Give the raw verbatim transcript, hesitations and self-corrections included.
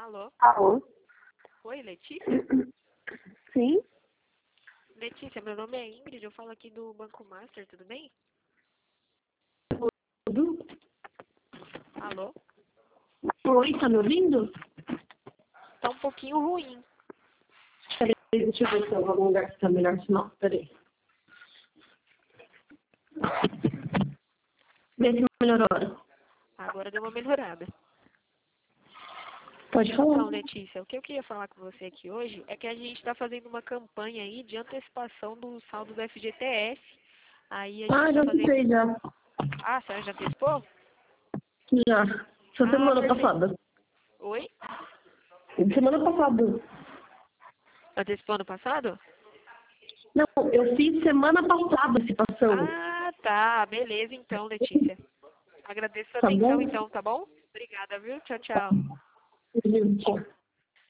Alô? Alô? Oi, Letícia? Sim? Letícia, meu nome é Ingrid, eu falo aqui do Banco Master, tudo bem? Tudo? Alô? Oi, tá me ouvindo? Tá um pouquinho ruim. Peraí, deixa eu ver se eu vou algum lugar que tá melhor sinal. Peraí. Vê se melhorou. Agora deu uma melhorada. Pode falar. Então, Letícia, o que eu queria falar com você aqui hoje é que a gente está fazendo uma campanha aí de antecipação do saldo do F G T S. Aí a gente Ah, está já fazendo... sei, já. Ah, a senhora já antecipou? Já. Essa Ah, semana perfeito. passada. Oi? Semana passada. Antecipou ano passado? Não, eu fiz semana passada a participação. Ah, tá. Beleza então, Letícia. Agradeço a sua Tá atenção bom? então, tá bom? Obrigada, viu? Tchau, tchau. Gente.